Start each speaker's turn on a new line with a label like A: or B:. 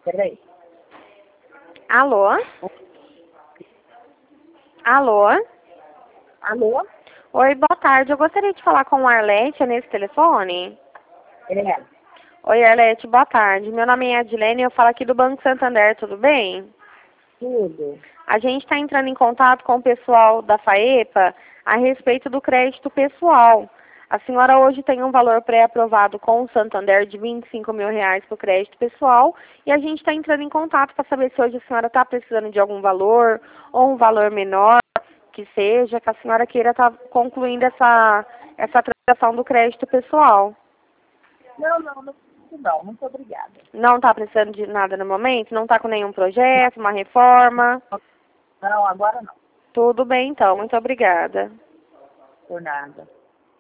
A: Peraí.
B: Alô? Alô?
A: Alô?
B: Oi, boa tarde. Eu gostaria de falar com o Arlete nesse telefone.
A: É.
B: Oi, Arlete, boa tarde. Meu nome é Adilene e eu falo aqui do Banco Santander, tudo bem?
A: Tudo.
B: A gente está entrando em contato com o pessoal da FAEPA a respeito do crédito pessoal. A senhora hoje tem um valor pré-aprovado com o Santander de R$ 25.000 para o crédito pessoal e a gente está entrando em contato para saber se hoje a senhora está precisando de algum valor ou um valor menor que seja, que a senhora queira estar concluindo essa transação do crédito pessoal.
A: Não preciso não. Muito obrigada.
B: Não está precisando de nada no momento? Não está com nenhum projeto, uma reforma?
A: Não, agora não.
B: Tudo bem, então. Muito obrigada.
A: Por nada.